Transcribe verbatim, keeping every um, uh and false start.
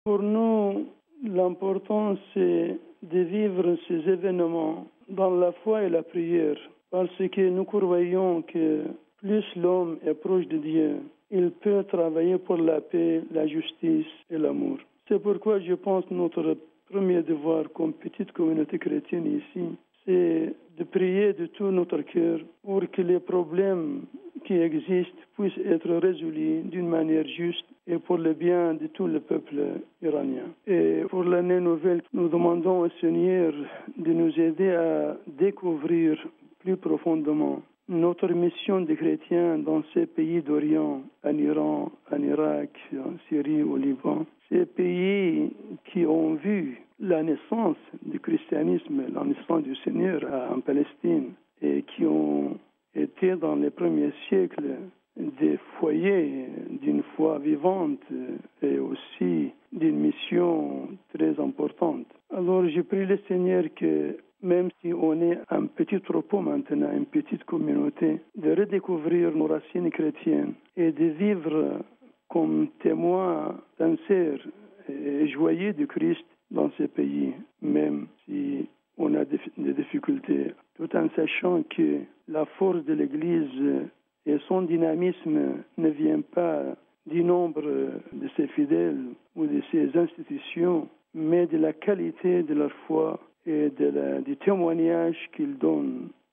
Pour nous, l'important, c'est de vivre ces événements dans la foi et la prière, parce que nous croyons que plus l'homme est proche de Dieu, il peut travailler pour la paix, la justice et l'amour. C'est pourquoi je pense que notre premier devoir comme petite communauté chrétienne ici, c'est de prier de tout notre cœur pour que les problèmes qui existent puissent être résolus d'une manière juste et pour le bien de tout le peuple iranien. Et pour l'année nouvelle, nous demandons au Seigneur de nous aider à découvrir plus profondément notre mission de chrétiens dans ces pays d'Orient, en Iran, en Irak, en Syrie, au Liban. Ces pays qui ont vu la naissance du christianisme, la naissance du Seigneur en Palestine et qui ont été dans les premiers siècles des foyers d'une foi vivante et aussi d'une mission très importante. Alors je prie le Seigneur que même si on est un petit troupeau maintenant, une petite communauté, de redécouvrir nos racines chrétiennes et de vivre comme témoins sincères et joyeux du Christ dans ces pays, même si on a des difficultés, tout en sachant que la force de l'Église et son dynamisme ne vient pas du nombre de ses fidèles ou de ses institutions, mais de la qualité de leur foi et de la, du témoignage qu'ils donnent